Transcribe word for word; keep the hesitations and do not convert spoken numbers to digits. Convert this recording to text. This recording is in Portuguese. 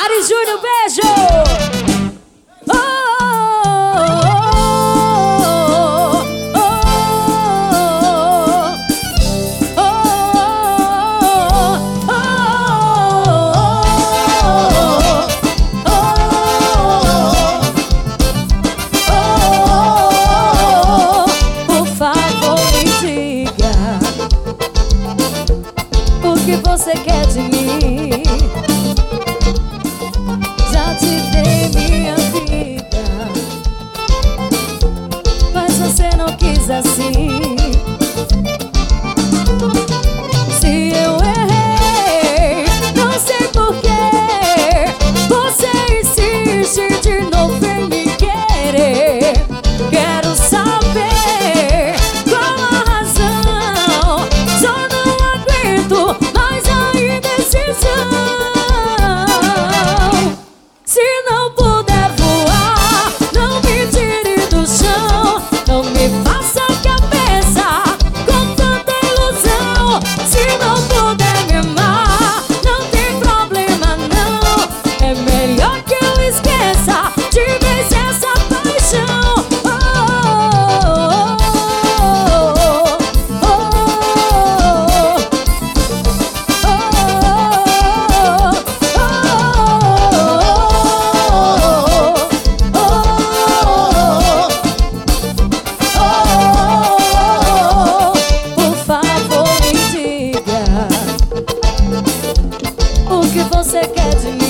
Ari Júnior, beijo! Oh, oh, oh, oh, por favor, me diga o que você quer de mim. Já te dei minha vida, mas você não quis assim. Se eu errei, não sei porquê, você insiste de novo em me querer. Quero saber qual a razão, só não aguento mais a indecisão. Se não puder voar, não me tire do chão. Não me faça cabeça com tanta ilusão. Se não puder me amar, não tem problema não. É melhor que eu esqueça de vez essa paixão. Oh, oh, oh, por favor, me diga o que você quer de mim.